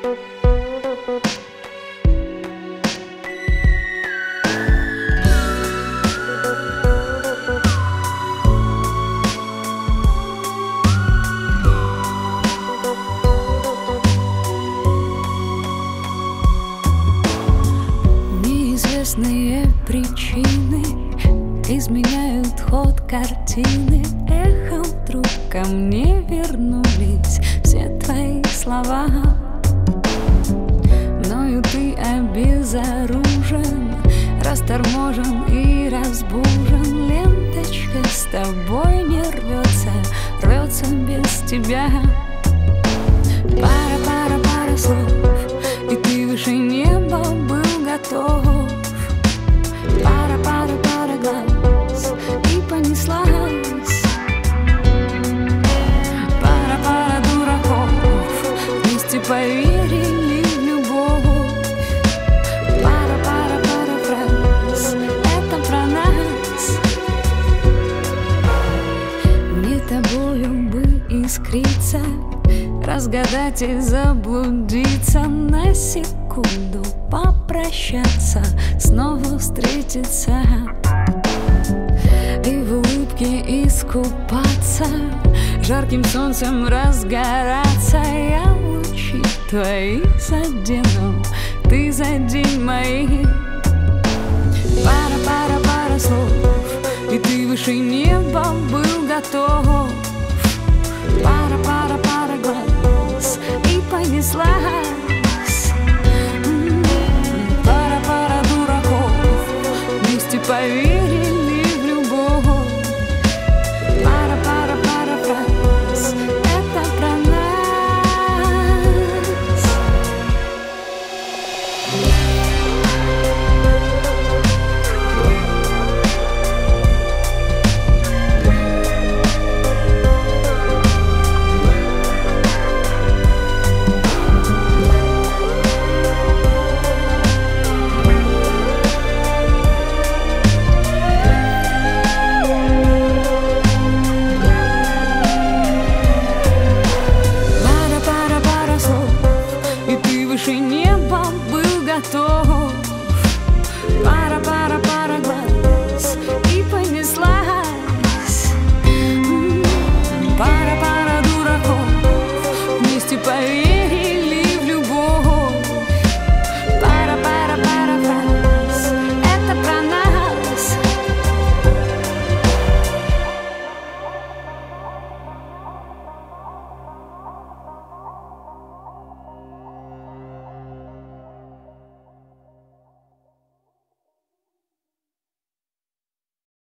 Неизвестные причины изменяют ход картины. Эхом вдруг ко мне вернулись все твои слова. Мною ты обезоружен, расторможен и разбужен. Ленточка с тобой не рвется, рвется без тебя. Пара слов, и ты выше неба был готов. Пара глаз, и понеслась. Пара дураков вместе поверили в любовь. Пара фраз, это про нас. Мне тобою бы искриться, разгадать и заблудиться, на секунду попрощаться, снова встретиться и в улыбке искупаться, жарким солнцем разгораться. Я лучи твои задену, ты задень мои. Пара слов, и ты выше неба был готов. Пара глаз, и понеслась.